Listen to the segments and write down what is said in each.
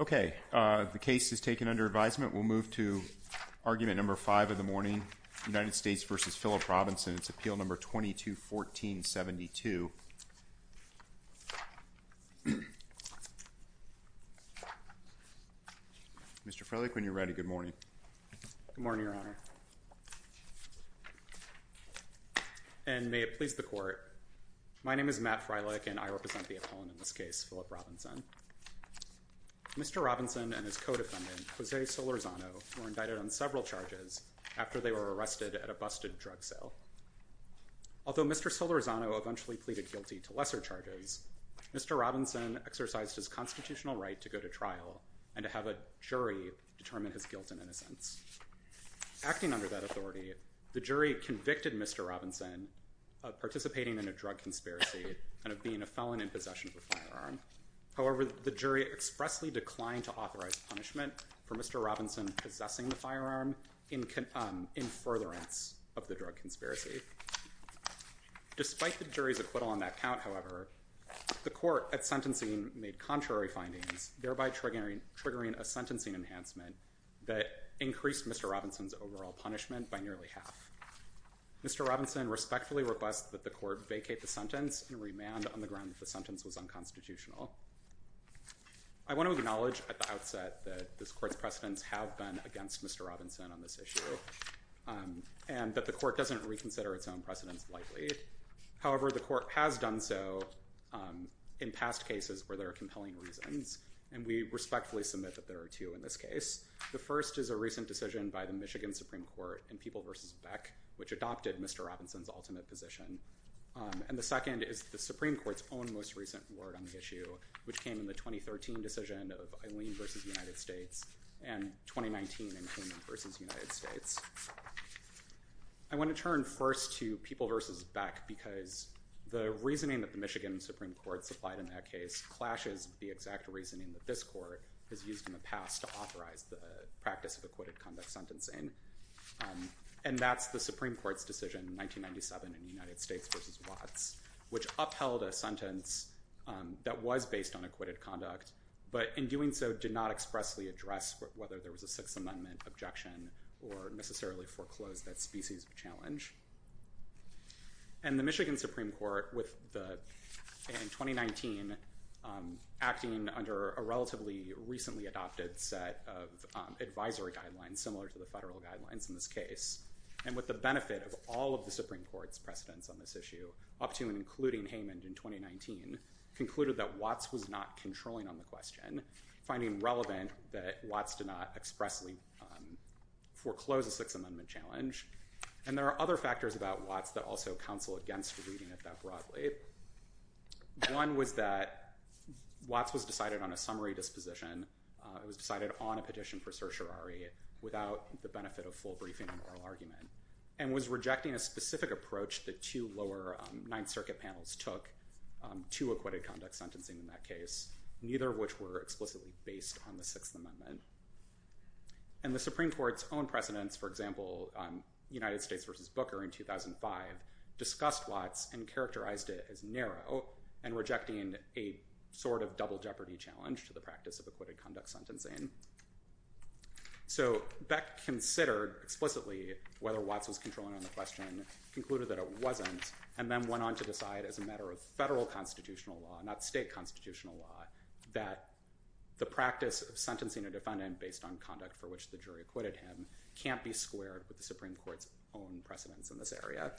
Okay, the case is taken under advisement. We'll move to argument number 5 of the morning, United States v. Philip Robinson. It's appeal number 22-1472. Mr. Freilich, when you're ready, good morning. Good morning, Your Honor. And may it please the Court, my name is Matt Freilich and I represent the appellant in this case, Philip Robinson. Mr. Robinson and his co-defendant, Jose Solorzano, were indicted on several charges after they were arrested at a busted drug sale. Although Mr. Solorzano eventually pleaded guilty to lesser charges, Mr. Robinson exercised his constitutional right to go to trial and to have a jury determine his guilt and innocence. Acting under that authority, the jury convicted Mr. Robinson of participating in a drug conspiracy and of being a felon in possession of a firearm. However, the jury expressly declined to authorize punishment for Mr. Robinson possessing the firearm in furtherance of the drug conspiracy. Despite the jury's acquittal on that count, however, the court at sentencing made contrary findings, thereby triggering a sentencing enhancement that increased Mr. Robinson's overall punishment by nearly half. Mr. Robinson respectfully requests that the court vacate the sentence and remand on the ground that the sentence was unconstitutional. I want to acknowledge at the outset that this court's precedents have been against Mr. Robinson on this issue, and that the court doesn't reconsider its own precedents lightly. However, the court has done so in past cases where there are compelling reasons, and we respectfully submit that there are two in this case. The first is a recent decision by the Michigan Supreme Court in People v. Beck, which adopted Mr. Robinson's ultimate position. And the second is the Supreme Court's own most recent word on the issue, which came in the 2013 decision of Eileen v. United States and 2019 in Hayman v. United States. I want to turn first to People v. Beck because the reasoning that the Michigan Supreme Court supplied in that case clashes with the exact reasoning that this court has used in the past to authorize the practice of acquitted conduct sentencing. And that's the Supreme Court's decision in 1997 in United States v. Watts, which upheld a sentence that was based on acquitted conduct, but in doing so did not expressly address whether there was a Sixth Amendment objection or necessarily foreclosed that species of challenge. And the Michigan Supreme Court, in 2019, acting under a relatively recently adopted set of advisory guidelines similar to the federal guidelines in this case, and with the benefit of all of the Supreme Court's precedents on this issue, up to and including Hayman in 2019, concluded that Watts was not controlling on the question, finding relevant that Watts did not expressly foreclose a Sixth Amendment challenge. And there are other factors about Watts that also counsel against reading it that broadly. One was that Watts was decided on a summary disposition. It was decided on a petition for certiorari without the benefit of full briefing and oral argument, and was rejecting a specific approach that two lower Ninth Circuit panels took to acquitted conduct sentencing in that case, neither of which were explicitly based on the Sixth Amendment. And the Supreme Court's own precedents, for example, United States v. Booker in 2005, discussed Watts and characterized it as narrow and rejecting a sort of double jeopardy challenge to the practice of acquitted conduct sentencing. So Beck considered explicitly whether Watts was controlling on the question, concluded that it wasn't, and then went on to decide as a matter of federal constitutional law, not state constitutional law, that the practice of sentencing a defendant based on conduct for which the jury acquitted him can't be squared with the Supreme Court's own precedents in this area.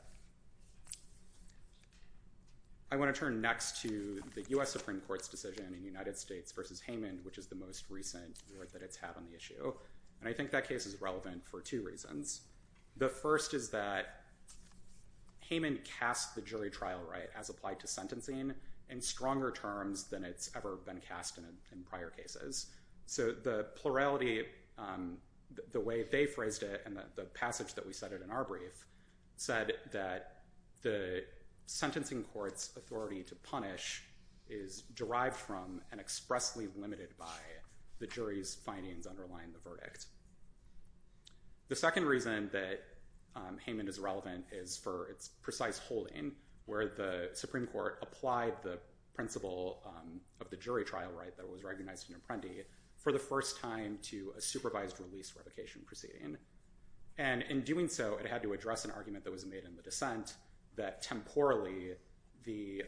I want to turn next to the U.S. Supreme Court's decision in United States v. Hayman, which is the most recent word that it's had on the issue. And I think that case is relevant for two reasons. The first is that Hayman cast the jury trial right as applied to sentencing in stronger terms than it's ever been cast in prior cases. So the plurality, the way they phrased it, and the passage that we cited in our brief, said that the sentencing court's authority to punish is derived from and expressly limited by the jury's findings underlying the verdict. The second reason that Hayman is relevant is for its precise holding, where the Supreme Court applied the principle of the jury trial right that was recognized in Apprendi for the first time to a supervised release revocation proceeding. And in doing so, it had to address an argument that was made in the dissent that temporally the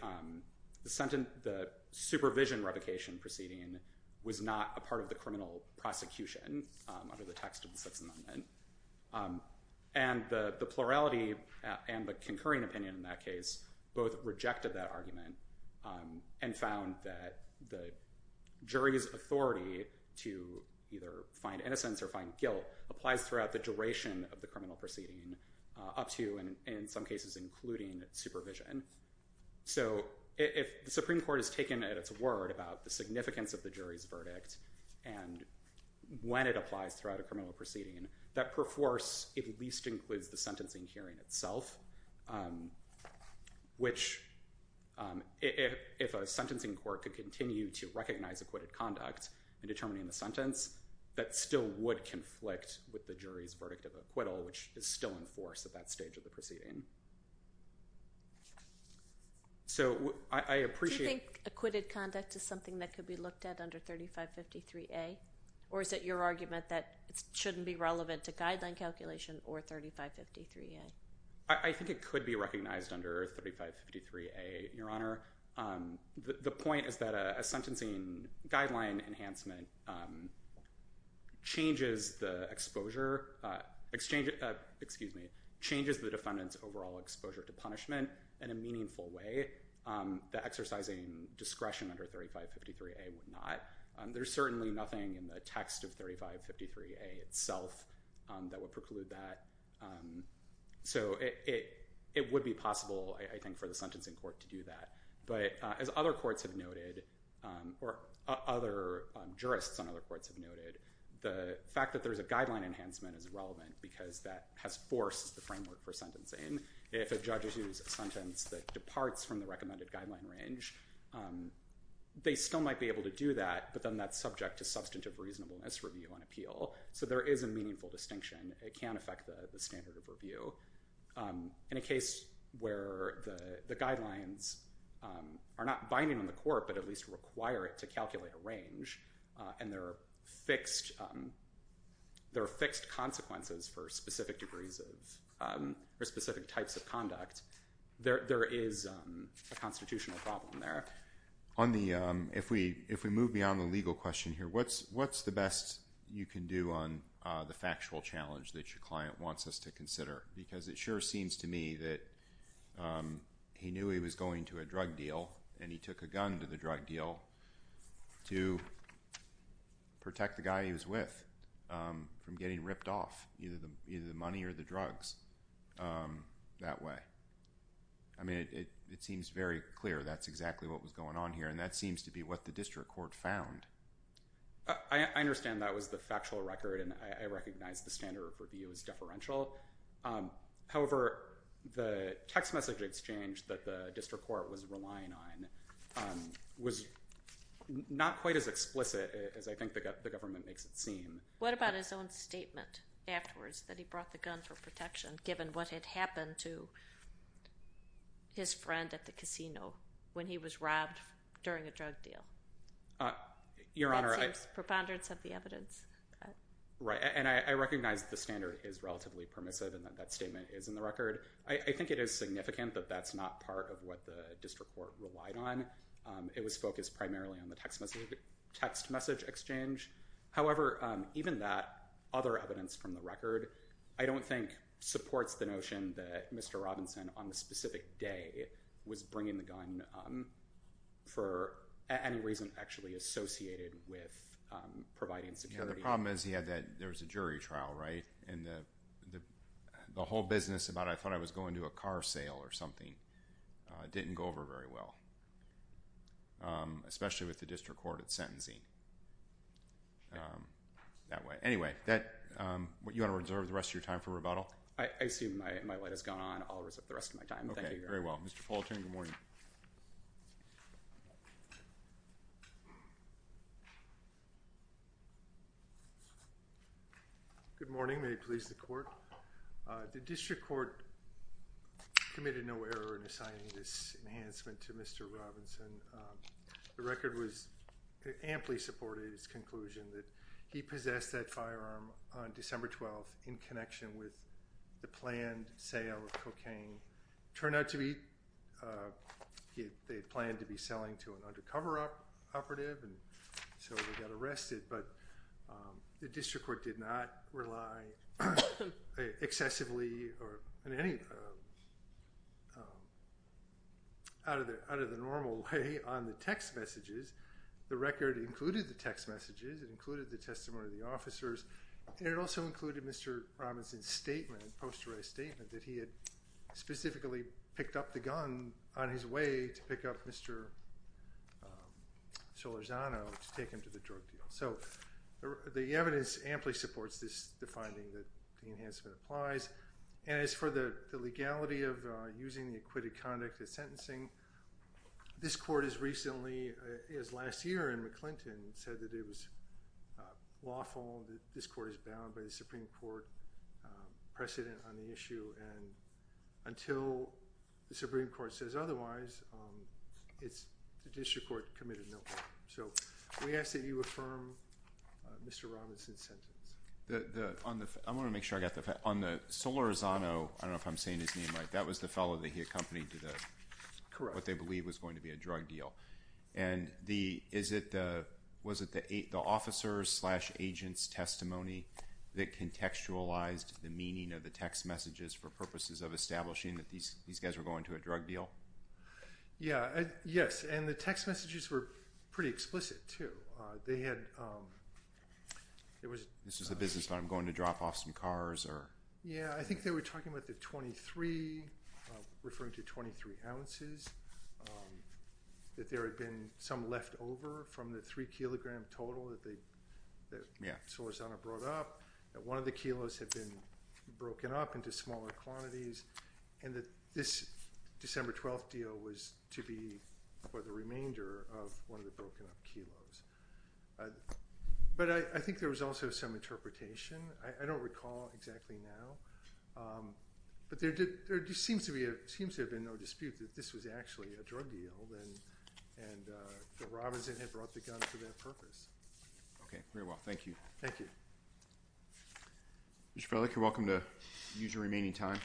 supervision revocation proceeding was not a part of the criminal prosecution under the text of the Sixth Amendment. And the plurality and the concurring opinion in that case both rejected that argument and found that the jury's authority to either find innocence or find guilt applies throughout the duration of the criminal proceeding, up to and in some cases including supervision. So if the Supreme Court is taken at its word about the significance of the jury's verdict and when it applies throughout a criminal proceeding, that perforce at least includes the sentencing hearing itself, which if a sentencing court could continue to recognize acquitted conduct in determining the sentence, that still would conflict with the jury's verdict of acquittal, which is still in force at that stage of the proceeding. So I appreciate... Do you think acquitted conduct is something that could be looked at under 3553A? Or is it your argument that it shouldn't be relevant to guideline calculation or 3553A? I think it could be recognized under 3553A, Your Honor. The point is that a sentencing guideline enhancement changes the exposure, changes the defendant's overall exposure to punishment in a meaningful way that exercising discretion under 3553A would not. There's certainly nothing in the text of 3553A itself that would preclude that. So it would be possible, I think, for the sentencing court to do that. But as other courts have noted, or other jurists on other courts have noted, the fact that there's a guideline enhancement is relevant because that has forced the framework for sentencing. If a judge issues a sentence that departs from the recommended guideline range, they still might be able to do that, but then that's subject to substantive reasonableness review on appeal. So there is a meaningful distinction. It can affect the standard of review. In a case where the guidelines are not binding on the court, but at least require it to calculate a range, and there are fixed consequences for specific degrees of or specific types of conduct, there is a constitutional problem there. On the if we move beyond the legal question here, what's the best you can do on the factual challenge that your client wants us to consider? Because it sure seems to me that he knew he was going to a drug deal, and he took a gun to the drug deal to protect the guy he was with from getting ripped off, either the money or the drugs that way. I mean, it seems very clear that's exactly what was going on here, and that seems to be what the district court found. I understand that was the factual record, and I recognize the standard of review is deferential. However, the text message exchange that the district court was relying on was not quite as explicit as I think the government makes it seem. What about his own statement afterwards that he brought the gun for protection, given what had happened to his friend at the casino when he was robbed during a drug deal? Your Honor, that seems preponderance of the evidence. Right, and I recognize the standard is relatively permissive and that statement is in the record. I think it is significant that that's not part of what the district court relied on. It was focused primarily on the text message exchange. However, even that other evidence from the record, I don't think supports the notion that Mr. Robinson on the specific day was bringing the gun for any reason actually associated with providing security. Yeah, the problem is there was a jury trial, right? And the whole business about I thought I was going to a car sale or something didn't go over very well, especially with the district court at sentencing that way. Anyway, you want to reserve the rest of your time for rebuttal? I assume my light has gone on. I'll reserve the rest of my time. Okay, Thank you. very well. Mr. Fullerton, good morning. Good morning. May it please the court. The district court committed no error in assigning this enhancement to Mr. Robinson. The record was amply supported his conclusion that he possessed that firearm on December 12th in connection with the planned sale of cocaine. Turned out to be, they planned to be selling to an undercover operative, and so they got arrested. But the district court did not rely excessively or in any out of the normal way on the text messages. The record included the text messages. It included the testimony of the officers, and it also included Mr. Robinson's statement, post-arrest statement, that he had specifically picked up the gun on his way to pick up Mr. Solorzano to take him to the drug deal. So the evidence amply supports the finding that the enhancement applies. And as for the legality of using the acquitted conduct as sentencing, this court has recently, as last year in McClinton, said that it was lawful, that this court is bound by the Supreme Court precedent on the issue, and until the Supreme Court says otherwise, the district court committed no error. So we ask that you affirm Mr. Robinson's sentence. I want to make sure I got the fact. On the Solorzano, I don't know if I'm saying his name right, that was the fellow that he accompanied to Correct. what they believe was going to be a drug deal. And was it the officers/agents' testimony that contextualized the meaning of the text messages for purposes of establishing that these guys were going to a drug deal? Yeah, yes, and the text messages were pretty explicit too. They had This was the business that I'm going to drop off some cars, or yeah, I think they were talking about the 23, referring to 23 ounces. That there had been some left over from the 3 kilogram total that Solorzano brought up. That one of the kilos had been broken up into smaller quantities, and that this December 12th deal was to be for the remainder of one of the broken up kilos. But I think there was also some interpretation. I don't recall exactly now, but there just seems to have been no dispute that this was actually a drug deal, and that Robinson had brought the gun for that purpose. Okay, very well. Thank you. Thank you. Mr. Freilich, you're welcome to use your remaining time.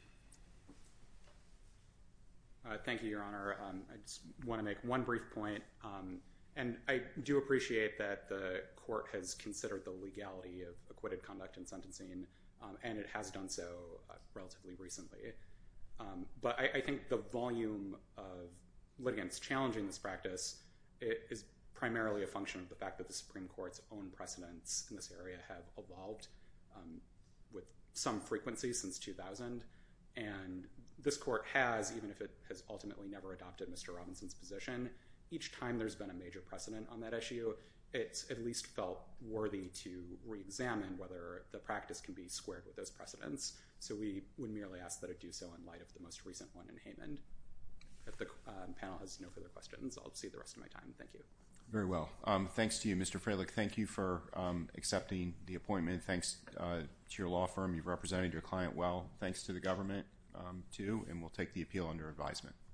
Thank you, Your Honor. I just want to make one brief point. And I do appreciate that the court has considered the legality of acquitted conduct in sentencing, and it has done so relatively recently. But I think the volume of litigants challenging this practice is primarily a function of the fact that the Supreme Court's own precedents in this area have evolved with some frequency since 2000. And this court has, even if it has ultimately never adopted Mr. Robinson's position, each time there's been a major precedent on that issue, it's at least felt worthy to re-examine whether the practice can be squared with those precedents. So we would merely ask that it do so in light of the most recent one in Haymond. If the panel has no further questions, I'll cede the rest of my time. Thank you. Very well. Thanks to you, Mr. Freilich. Thank you for accepting the appointment. Thanks to your law firm. You've represented your client well. Thanks to the government, too, and we'll take the appeal under advisement.